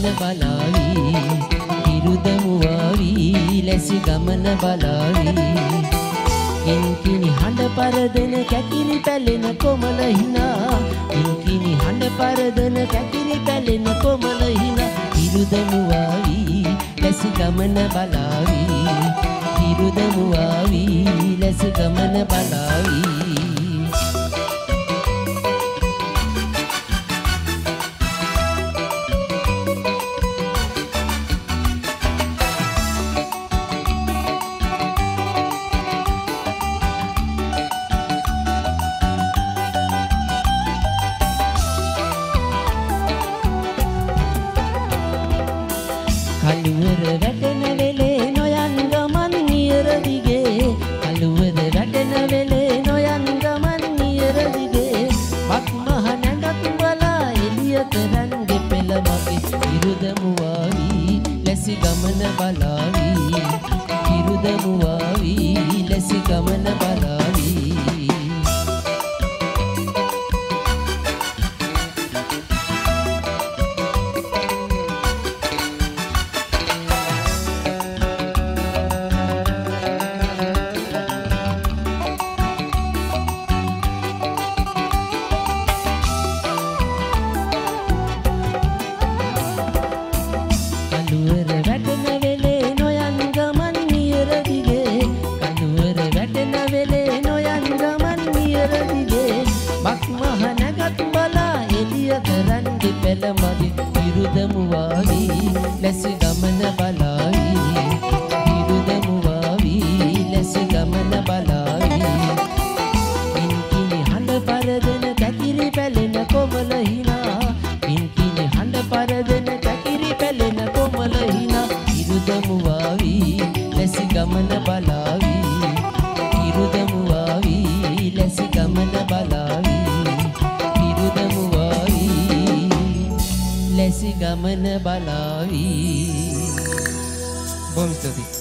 බලාවි ඉරුදමුවාවි ලැසි ගමන බලාවි කින්කිනි හඬ පරදෙන කැකිලි පැලෙන කොමල හිනා කින්කිනි හඬ පරදෙන කැකිලි පැලෙන කොමල හිනා ඉරුදමුවාවි ලැසි ගමන බලාවි ඉරුදමුවාවි ලැසි ගමන බලාවි කළුවර වැටෙන වෙලේ නොයන් ගමන් නියර දිගේ කළුවර වැටෙන වෙලේ නොයන් ගමන් නියර දිගේ මක් මහ නැඟත් බලා එළියට රන්ගේ පෙළ මගේ ඉරුදමුවාවි ලැසි ගමන බලාවි ඉරුදමුවාවි ලැසි ගමන බලාවි කළුවර වැටෙන වෙලේ නොයන් ගමන් නියර දිගේ කළුවර වැටෙන වෙලේ නොයන් ගමන් නියර දිගේ මක් මහ නැගත් බලා එළියට රන්ගේ පෙළ මගේ ඉරුදමුවාවි ලැසි ගමන බලාවි ඉරුදමුවාවි ලැසි ගමන බලාවි කින්කිනි හඬ පරදෙන කැකිලි පැලෙන කොමල හිනා කින්කිනි හඬ පරදෙන කැකිලි පැලෙන කොමල හිනා ඉරුදමුවාවි ලැසි ගමන බලාවි ඉරුදමුවාවි ලැසි ගමන බලාවි ඉරුදමුවාවි ලැසි ගමන බලාවි බොහොම ස්තුතියි